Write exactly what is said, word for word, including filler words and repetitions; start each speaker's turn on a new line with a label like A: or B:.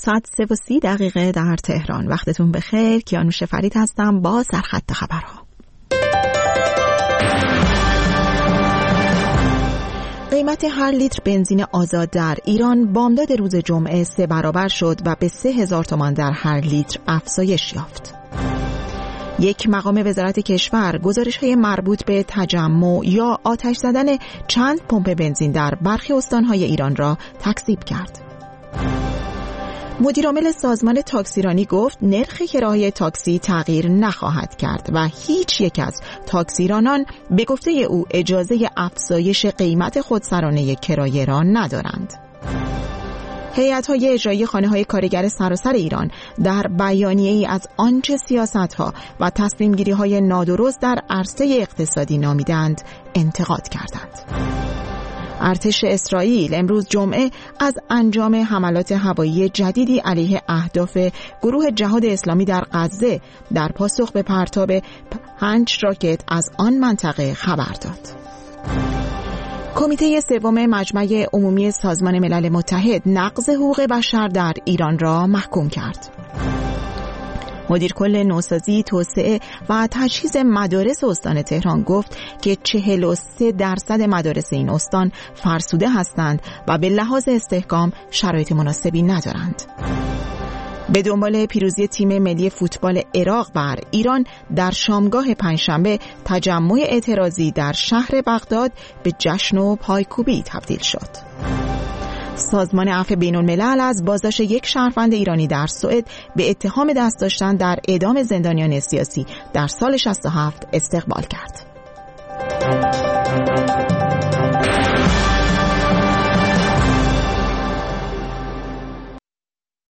A: ساعت سه و سی دقیقه در تهران. وقتتون بخیر. کیانوش فرید هستم با سرخط خبرها. قیمت هر لیتر بنزین آزاد در ایران بامداد روز جمعه سه برابر شد و به سه هزار تومان در هر لیتر افزایش یافت. یک مقام وزارت کشور گزارش‌های مربوط به تجمع یا آتش زدن چند پمپ بنزین در برخی استان‌های ایران را تکذیب کرد. مدیرعامل سازمان تاکسیرانی گفت نرخ کرایه تاکسی تغییر نخواهد کرد و هیچ یک از تاکسیرانان به گفته او اجازه افزایش قیمت خودسرانه کرایه را ندارند. هیئت‌های اجرایی خانه‌های کارگر سراسر ایران در بیانیه‌ای از آنچه سیاست‌ها و تصمیم‌گیری‌های نادرست در عرصه اقتصادی نامیدند انتقاد کردند. ارتش اسرائیل امروز جمعه از انجام حملات هوایی جدیدی علیه اهداف گروه جهاد اسلامی در غزه در پاسخ به پرتاب پنج راکت از آن منطقه خبر داد. کمیته سوم مجمع عمومی سازمان ملل متحد نقض حقوق بشر در ایران را محکوم کرد. مدیر کل نوسازی، توسعه و تجهیز مدارس استان تهران گفت که چهل و سه درصد مدارس این استان فرسوده هستند و به لحاظ استحکام شرایط مناسبی ندارند. به دنبال پیروزی تیم ملی فوتبال عراق بر ایران در شامگاه پنجشنبه تجمع اعتراضی در شهر بغداد به جشن و پایکوبی تبدیل شد. سازمان عفو بین‌الملل از بازداشت یک شهروند ایرانی در سوئد به اتهام دست داشتن در اعدام زندانیان سیاسی در سال شصت و هفت استقبال کرد.